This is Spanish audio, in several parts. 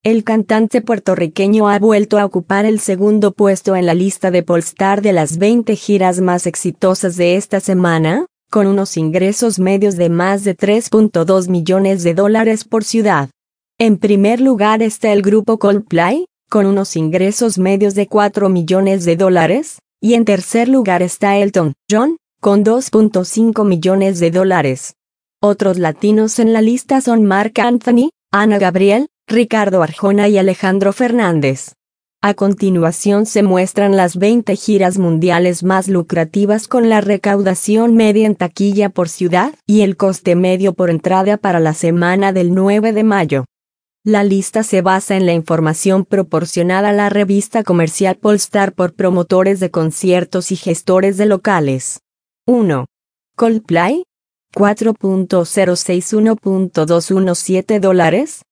El cantante puertorriqueño ha vuelto a ocupar el segundo puesto en la lista de Pollstar de las 20 giras más exitosas de esta semana, con unos ingresos medios de más de $3.2 millones por ciudad. En primer lugar está el grupo Coldplay, con unos ingresos medios de $4 millones, y en tercer lugar está Elton John, con $2.5 millones. Otros latinos en la lista son Marc Anthony, Ana Gabriel, Ricardo Arjona y Alejandro Fernández. A continuación se muestran las 20 giras mundiales más lucrativas con la recaudación media en taquilla por ciudad y el coste medio por entrada para la semana del 9 de mayo. La lista se basa en la información proporcionada a la revista comercial Pollstar por promotores de conciertos y gestores de locales. 1. Coldplay, $4.061.217,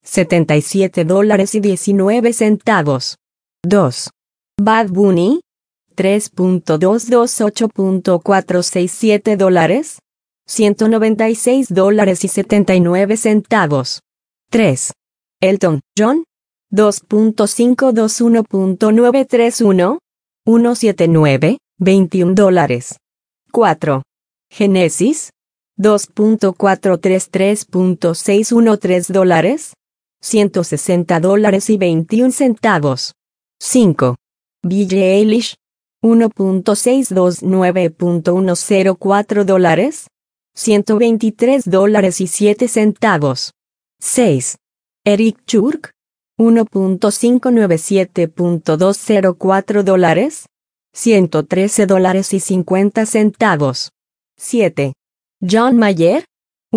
$77.19. 2. Bad Bunny, $3.228.467, $196.79. 3. Elton John, $2.521.931, $179.21. 4. Genesis, $2.433.613, $160.21. 5. Billie Eilish, $1.629.104, $123.07. 6. Eric Church, $1.597.204, $113.50. 7. John Mayer,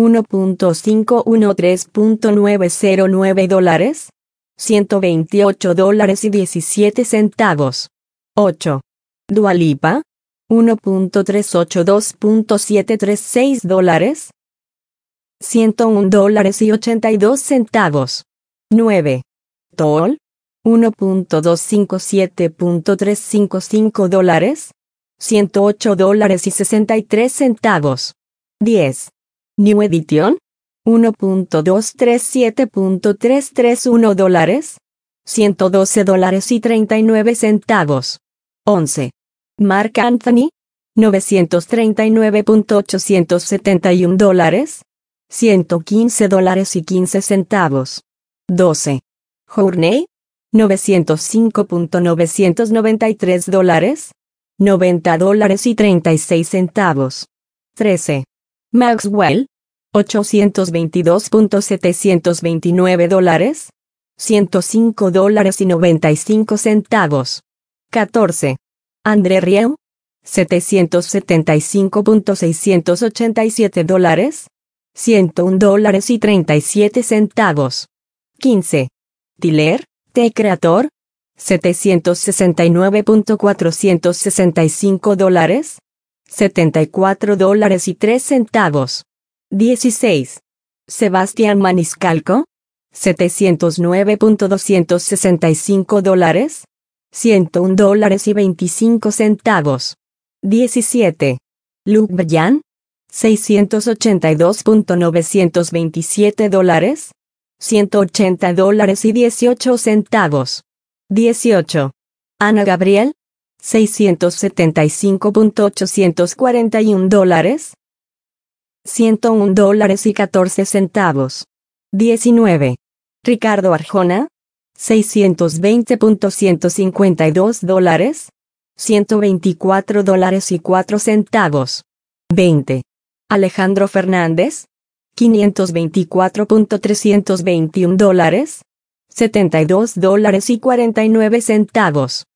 $1.513.909, $128.17. 8. Dua Lipa, $1.382.736, $101.82. 9. Tool, $1.257.355, $108.63. 10. New Edition, $1.237.331, $112.39. 11. Marc Anthony, $939.871, $115.15. 12. Journey, $905.993, $90.36. 13. Maxwell, $822.729, $105.95. 14. André Rieu, $775.687, $101.37. 15. Tyler, The Creator, $769.465, $74.03. 16. Sebastián Maniscalco, $709.265, $101.25. 17. Luke Bryan, $682.927, $180.18. 18. Ana Gabriel, $675.841, $101.14. 19. Ricardo Arjona, $620.152, $124.04. 20. Alejandro Fernández, $524.321, $72.49.